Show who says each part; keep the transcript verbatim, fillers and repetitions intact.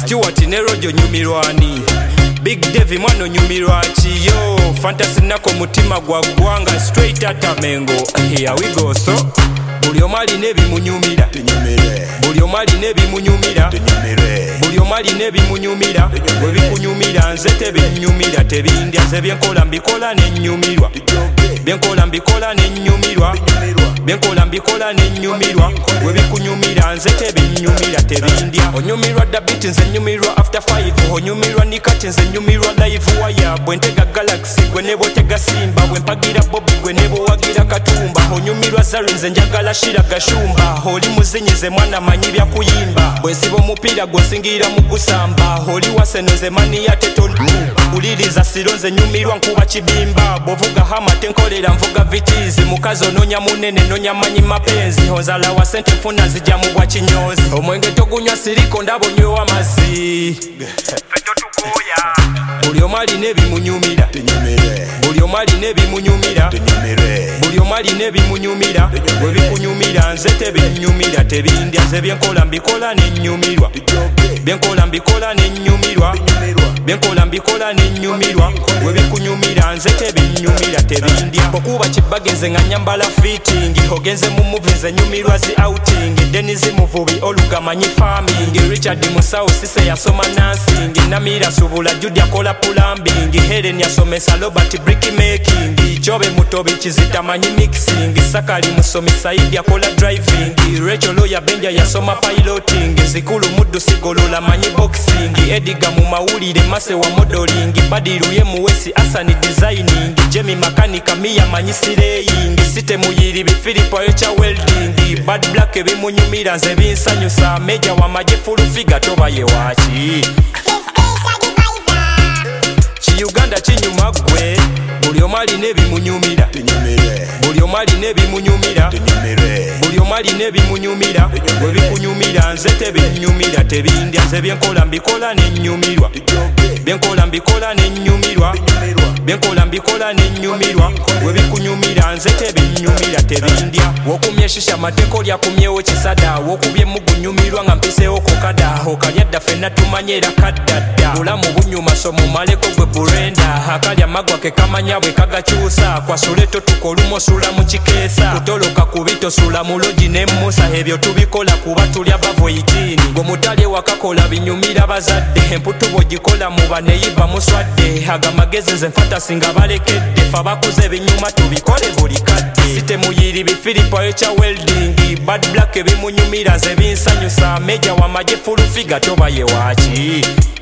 Speaker 1: Stewart ne Rojo nyumirwani Big Devi mwano nyumirwachi yo Fantasy nako mutima gwa gwanga straight ata mengo. Here we go so buli omali nebi munyumira tenyumire buli omali nebi munyumira tenyumire buli omali nebi munyumira bwe bikunyumira nze tebinyumira tebindya nze byenkola mbikola nenyumirwa byenkola mbikola nenyumirwa byenkola mbikola nenyumirwa bwe bikunyumira nze tebinyumira tebindya onyumirwa dabiti nze nyumirwa after five onyumirwa nikati nze nyumirwa live wire bwentega galaxy gwe nebo tega simba bwempagira bobi gwe nebo wagira katumba onyumirwa zaru nze njagala shira gashumba oli muzinyize mwana manyi bya kuyimba bwensibo mupira gwosingira mu gusamba oli wasenoze mani ya tetondu uliriza sironze nyumirwa nkuba kibimba bovuga hama tenkolera mvuga vitizi mukazo nonya munene nonya manyi mapenzi honzala wa sente funa zijja mu bwa kinyozi omwenge togunywa siriko ndabo nywa amazi feto tukoya buli omali nebi munyumira tenyumire buli omali nebi munyumira tenyumire buli omali nebi munyumira bwe bikunyumira nze tebinyumira tebindya nze byenkola mbikola nenyumirwa byenkola mbikola nenyumirwa byenkola mbikola nenyumirwa bwe bikunyumira nze tebinyumira tebindya okuba kibagenze nga nyambala fitting ogenze mu movie ze nyumirwa zi outing denizi muvubi olugamanyi farming Richard Musau sise yasoma nursing namira subula Judy akola plumbing Helen yasomesa Robert brick making Jobe mutobi kizita manyi mixing Sakali musomi Saidi akola driving Rachel Loya Benja yasoma piloting Zikulu Mudu sigolola manyi boxing Ediga mu mawulire mase wa modeling Badiru ye muwesi Asani designing Jemi makanika miya manyi sireying Site muyiri bifilipo yocha welding Bad black ebimunyumira nze binsanyusa Meja wa maje fulu figa toba ye wachi Chi Uganda chinyuma gwe buli omali nebi munyumira tenyumire buli omali nebi munyumira tenyumire buli omali nebi munyumira bwe bikunyumira nze tebinyumira tebindya nze byenkola mbikola nenyumirwa byenkola mbikola nenyumirwa byenkola mbikola nenyumirwa bwe bikunyumira nze tebinyumira tebindya wokumye shisha mateko lya kumyewo kisada wokubye mugunyumirwa nga mpisewo kokada okalya dda fenna tumanyera kaddadda bulamu bunyuma so mumaleko gwe burenda akalya magwa ke kamanya bwe kagakyusa kwasuleto tukolumo sula mu kikeesa kutoloka kubito sula mulogi nemmusa ebyo tubikola kuba tulya bavo itini gomutale wakakola binyumira bazadde emputubo gikola muba neyiba muswadde agamagezi nze nfata singa balekedde fa bakuze binyuma tubikole buli kadde site muyiri bifilipo echa welding bad black ebimunyumira nze binsanyusa meja wa maje fulu figa toba ye wachi